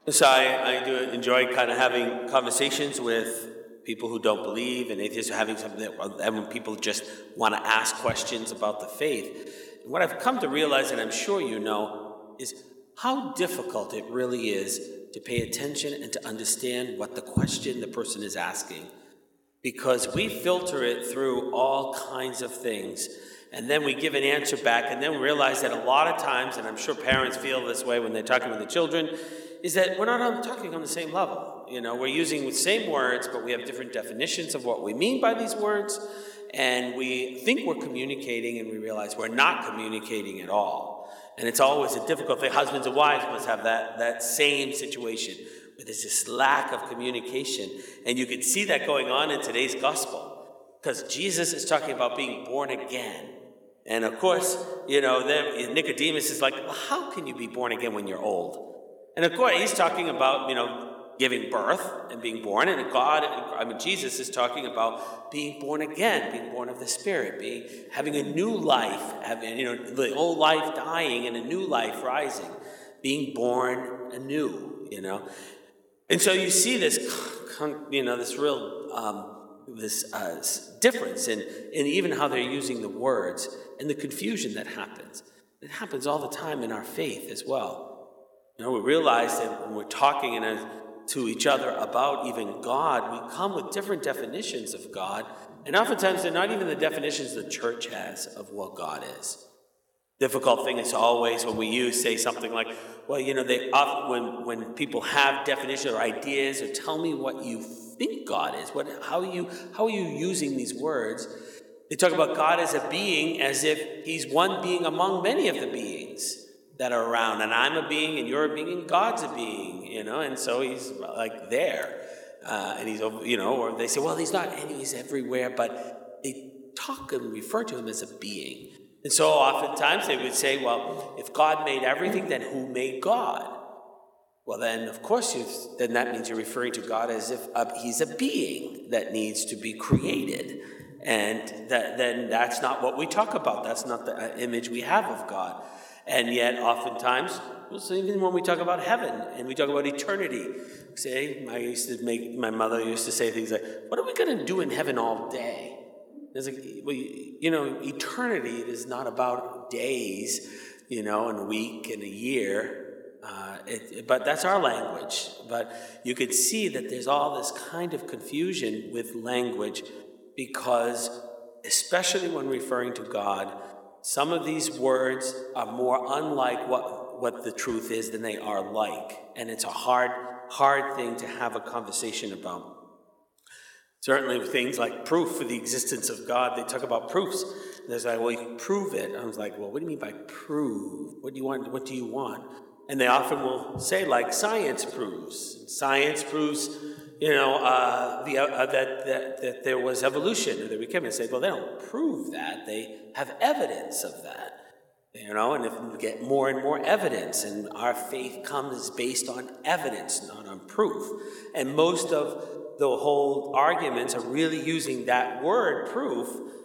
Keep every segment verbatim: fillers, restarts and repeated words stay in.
So I, I do enjoy kind of having conversations with people who don't believe and atheists, having something that, and when people just want to ask questions about the faith. And what I've come to realize, and I'm sure you know, is how difficult it really is to pay attention and to understand what the question the person is asking. Because we filter it through all kinds of things, and then we give an answer back, and then we realize that a lot of times, and I'm sure parents feel this way when they're talking with the children, is that we're not talking on the same level. You know, we're using the same words, but we have different definitions of what we mean by these words, and we think we're communicating, and we realize we're not communicating at all. And it's always a difficult thing. Husbands and wives must have that, that same situation, where there's this lack of communication. And you can see that going on in today's gospel, because Jesus is talking about being born again. And of course, you know, then Nicodemus is like, well, how can you be born again when you're old? And of course, he's talking about, you know, giving birth and being born. And God, I mean, Jesus is talking about being born again, being born of the Spirit, being having a new life, having, you know, the old life dying and a new life rising, being born anew, you know. And so you see this, you know, this real, um, this uh, difference in, in even how they're using the words and the confusion that happens. It happens all the time in our faith as well. You know, we realize that when we're talking in a, to each other about even God, we come with different definitions of God, and oftentimes they're not even the definitions the church has of what God is. Difficult thing is always when we use, say something like, well, you know, they often, when when people have definitions or ideas, or tell me what you think God is, what how are you how are you using these words? They talk about God as a being, as if he's one being among many of the beings that are around, and I'm a being, and you're a being, and God's a being, you know, and so he's like there, uh, and he's, you know, or they say, well, he's not, and he's everywhere, but they talk and refer to him as a being. And so oftentimes they would say, well, if God made everything, then who made God? Well, then, of course, you then that means you're referring to God as if uh, he's a being that needs to be created. And that then that's not what we talk about. That's not the uh, image we have of God. And yet, oftentimes, so even when we talk about heaven and we talk about eternity, say, I used to make, my mother used to say things like, what are we going to do in heaven all day? It's like, well, you know, eternity is not about days, you know, and a week and a year, uh, it, but that's our language. But you could see that there's all this kind of confusion with language because, especially when referring to God, some of these words are more unlike what, what the truth is than they are like. And it's a hard, hard thing to have a conversation about. Certainly with things like proof for the existence of God, they talk about proofs. And there's like, well, you can prove it. I was like, well, what do you mean by prove? What do you want? What do you want? And they often will say, like, science proves. Science proves, you know, uh, the, uh, that, that that there was evolution, or that we came and say, well, they don't prove that. They have evidence of that, you know. And if we get more and more evidence, and our faith comes based on evidence, not on proof. And most of the whole arguments are really using that word proof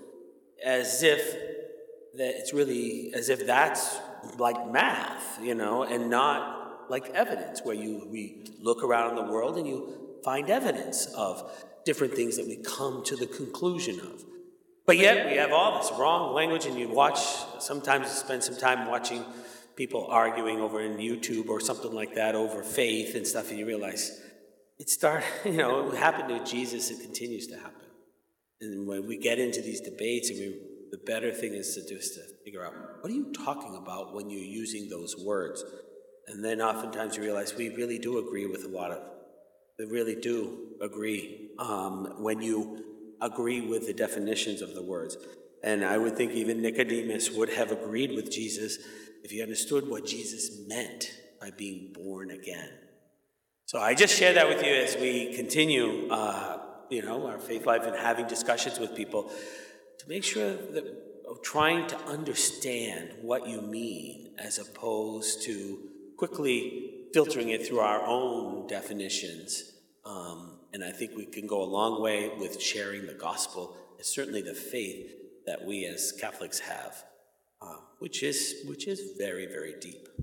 as if that it's really as if that's like math, you know, and not like evidence, where you we look around the world and you find evidence of different things that we come to the conclusion of. But yet we have all this wrong language, and you watch, sometimes you spend some time watching people arguing over in YouTube or something like that over faith and stuff, and you realize it started, you know, it happened to Jesus, it continues to happen. And when we get into these debates, and we, the better thing is to just to figure out, what are you talking about when you're using those words? And then oftentimes you realize we really do agree with a lot of, we really do agree um, when you agree with the definitions of the words. And I would think even Nicodemus would have agreed with Jesus if he understood what Jesus meant by being born again. So I just share that with you as we continue, uh, you know, our faith life and having discussions with people to make sure that of trying to understand what you mean, as opposed to quickly filtering it through our own definitions. Um, and I think we can go a long way with sharing the gospel, and certainly the faith that we as Catholics have, uh, which is which is very, very deep.